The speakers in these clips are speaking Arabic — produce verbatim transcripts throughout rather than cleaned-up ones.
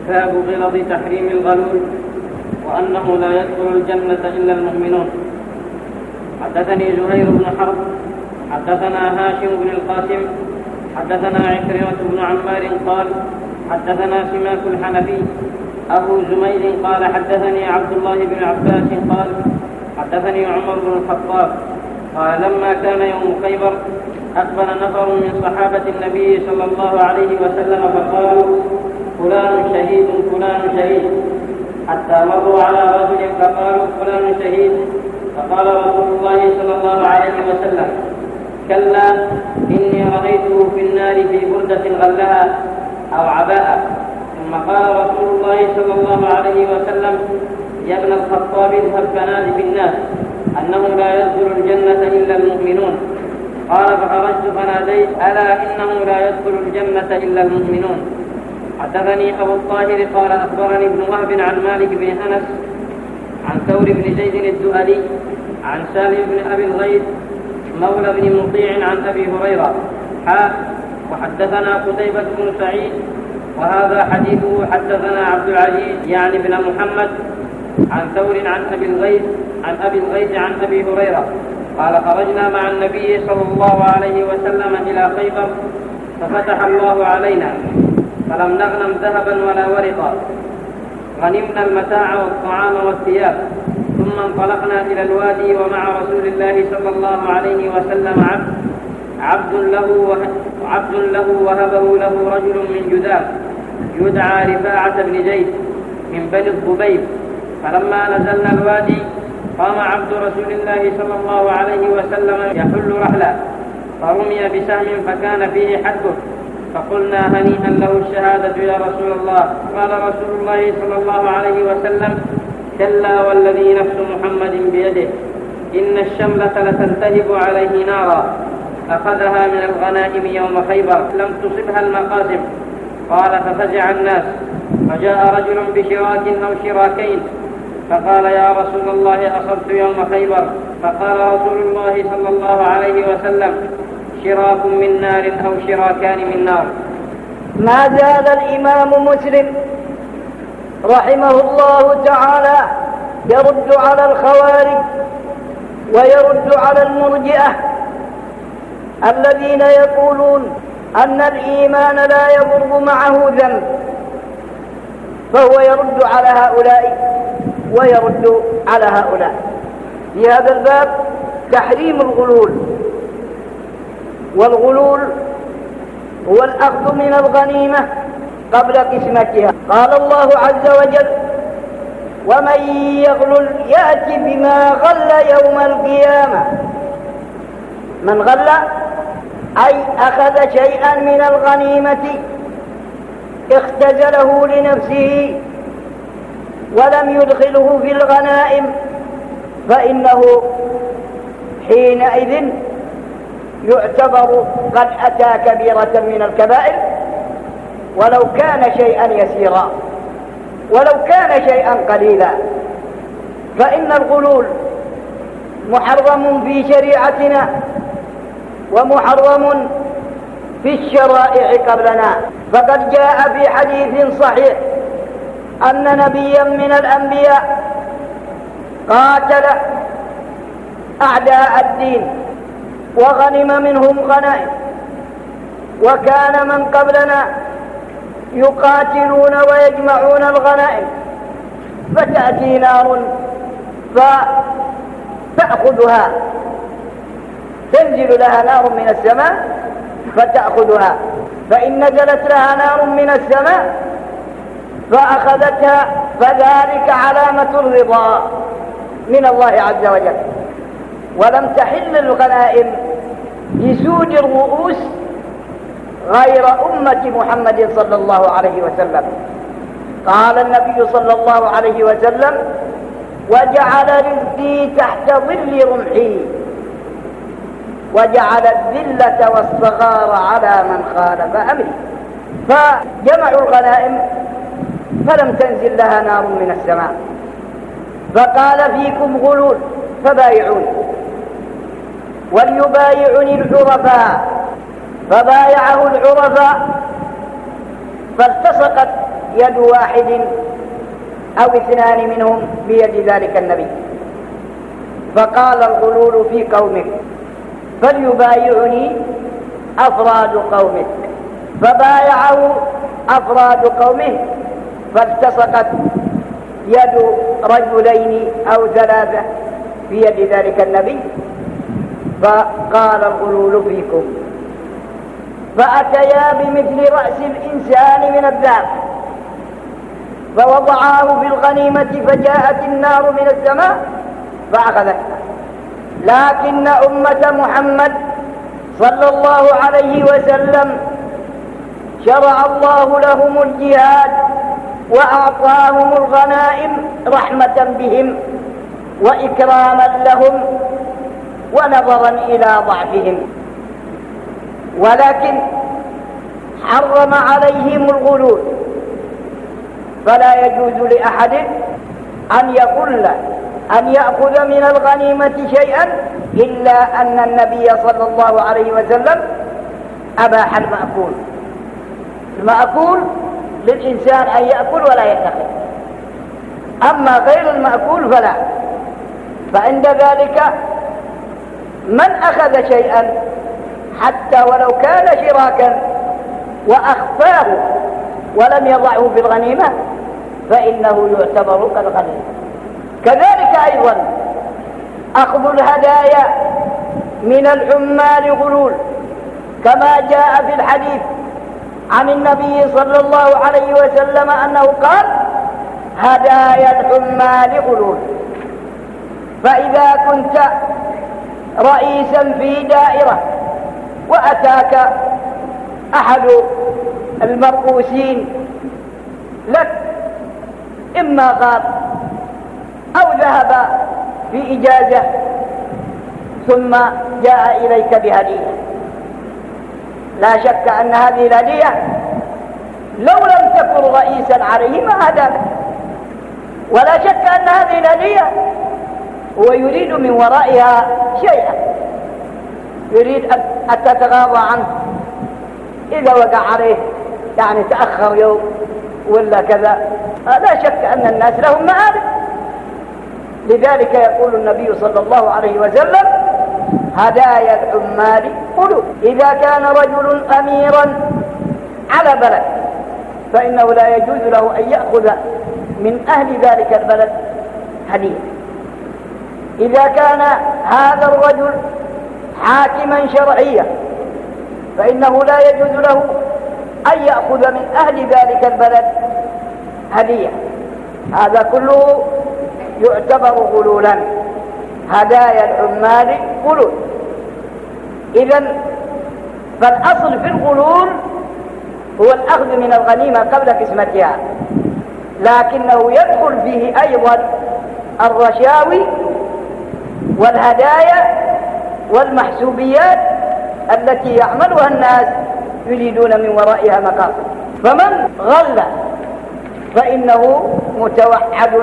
باب غلظ تحريم الغلول وأنه لا يدخل الجنة إلا المؤمنون. حدثني زهير بن حرب حدثنا هاشم بن القاسم حدثنا عكرمة بن عمار قال حدثنا سماك الحنفي أبو زميل قال حدثني عبد الله بن عباس قال حدثني عمر بن الخطاب قال لما كان يوم خيبر أقبل نفر من صحابة النبي صلى الله عليه وسلم فقالوا فلان شهيد فلان شهيد، حتى مروا على رجل فقالوا فلان شهيد، فقال رسول الله صلى الله عليه وسلم كلا إني رأيته في النار في بردة غلها أو عباءة. ثم قال رسول الله صلى الله عليه وسلم يا ابن الخطاب اذهب فنادي في الناس أنه لا يدخل الجنة إلا المؤمنون. قال فخرجت فناديت ألا إنه لا يدخل الجنة إلا المؤمنون. حدثني أبو الطاهر قال أخبرني ابن وهب عن مالك بن أنس عن ثور بن زيد الدؤلي عن سالم بن أبي الغيث مولى بن مطيع عن أبي هريرة حا وحدثنا قتيبة بن سعيد وهذا حديثه حدثنا عبد العزيز يعني بن محمد عن ثور عن أبي الغيث عن أبي الغيث عن أبي هريرة قال خرجنا مع النبي صلى الله عليه وسلم إلى خيبر ففتح الله علينا فلم نغنم ذهبا ولا ورقا، غنمنا المتاع والطعام والثياب، ثم انطلقنا إلى الوادي ومع رسول الله صلى الله عليه وسلم عبد عبد له عبد له وهبه له رجل من جذام يدعى رفاعة بن زيد من بني الضبيب. فلما نزلنا الوادي قام عبد رسول الله صلى الله عليه وسلم يحل رحلا فرمي بسهم فكان فيه حده، فقلنا هنيئا له الشهادة يا رسول الله. قال رسول الله صلى الله عليه وسلم كلا والذي نفس محمد بيده إن الشملة لتنتهب عليه نارا أخذها من الغنائم يوم خيبر لم تصبها المقاسم. قال ففزع الناس فجاء رجل بشراك أو شراكين فقال يا رسول الله أصبت يوم خيبر. فقال رسول الله صلى الله عليه وسلم شراك من نار أو شراكان من نار. ما زال الإمام مسلم رحمه الله تعالى يرد على الخوارج ويرد على المرجئة الذين يقولون أن الإيمان لا يضر معه ذنب، فهو يرد على هؤلاء ويرد على هؤلاء. في هذا الباب تحريم الغلول، والغلول هو الأخذ من الغنيمة قبل قسمتها. قال الله عز وجل ومن يغلل يأتي بما غل يوم القيامة. من غل أي أخذ شيئا من الغنيمة اختزله لنفسه ولم يدخله في الغنائم، فإنه حينئذ يعتبر قد أتى كبيرة من الكبائر ولو كان شيئا يسيرا ولو كان شيئا قليلا. فإن الغلول محرم في شريعتنا ومحرم في الشرائع قبلنا. فقد جاء في حديث صحيح أن نبيا من الأنبياء قاتل أعداء الدين وغنم منهم غنائم، وكان من قبلنا يقاتلون ويجمعون الغنائم فتأتي نار فتأخذها، تنزل لها نار من السماء فتأخذها، فإن نزلت لها نار من السماء فأخذتها فذلك علامة الرضا من الله عز وجل. ولم تحل الغنائم لسود الرؤوس غير أمة محمد صلى الله عليه وسلم. قال النبي صلى الله عليه وسلم وجعل رزقي تحت ظل رمحي وجعل الذلة والصغار على من خالف أمري. فجمعوا الغنائم فلم تنزل لها نار من السماء، فقال فيكم غلول فبايعوني وليبايعني العرفاء، فبايعه العرفاء فالتصقت يد واحد أو اثنان منهم بيد ذلك النبي. فقال الغلول في قومك فليبايعني أفراد قومك، فبايعه أفراد قومه، فالتصقت يد رجلين أو ثلاثة في يد ذلك النبي، فقال الغلول فيكم. فأتيا بمثل رأس الإنسان من الذهب فوضعاه في الغنيمة، فجاءت النار من السماء فأخذتها. لكن أمة محمد صلى الله عليه وسلم شرع الله لهم الجهاد وأعطاهم الغنائم رحمة بهم وإكراما لهم ونظرا إلى ضعفهم، ولكن حرم عليهم الغلول. فلا يجوز لأحد أن يقول أن يأخذ من الغنيمة شيئا إلا أن النبي صلى الله عليه وسلم أباح المأكول. المأكول للإنسان أن يأكل ولا يتخذ، أما غير المأكول فلا. فعند ذلك من أخذ شيئا حتى ولو كان شراكا وأخفاه ولم يضعه في الغنيمة فإنه يعتبر كالغنيمة. كذلك أيضا أخذ الهدايا من العمال غلول، كما جاء في الحديث عن النبي صلى الله عليه وسلم أنه قال: هدايا العمال غلول. فإذا كنت رئيسا في دائرة وأتاك أحد المرؤوسين لك، إما غاب أو ذهب في إجازة ثم جاء إليك بهدية، لا شك أن هذه الهدية لو لم تكن رئيسا عليه ما هداك، ولا شك أن هذه الهدية هو يريد من ورائها شيئا، يريد أن تتغاضى عنه إذا وقع عليه، يعني تأخر يوم ولا كذا. لا شك أن الناس لهم مآرب. لذلك يقول النبي صلى الله عليه وسلم: هدايا العمال غلول. إذا كان رجل أميرا على بلد فإنه لا يجوز له أن يأخذ من أهل ذلك البلد هدية. إذا كان هذا الرجل حاكما شرعيا فإنه لا يجوز له أن يأخذ من أهل ذلك البلد هدية. هذا كله يعتبر غلولا. هدايا العمال غلول. إذن فالأصل في الغلول هو الأخذ من الغنيمة قبل قسمتها، لكنه يدخل فيه أيضا الرشاوي والهدايا والمحسوبيات التي يعملها الناس يريدون من ورائها مقاصد. فمن غل فإنه متوعد.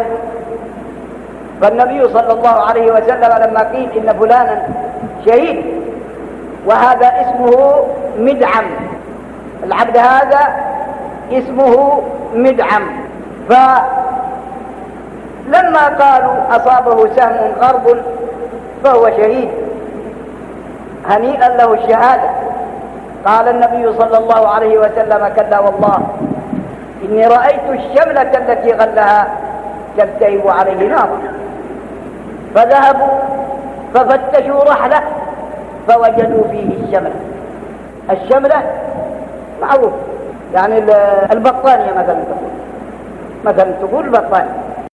فالنبي صلى الله عليه وسلم لما قيل إن فلانا شهيد وهذا اسمه مدعم، العبد هذا اسمه مدعم، فلما قالوا أصابه سهم غرب فهو شهيد هنيئا له الشهادة، قال النبي صلى الله عليه وسلم: كلا والله إني رأيت الشملة التي غلها تلتهب عليه نار. فذهبوا ففتشوا رحله فوجدوا فيه الشملة. الشملة معروف، يعني البطانية مثلا تقول مثلا تقول البطانية،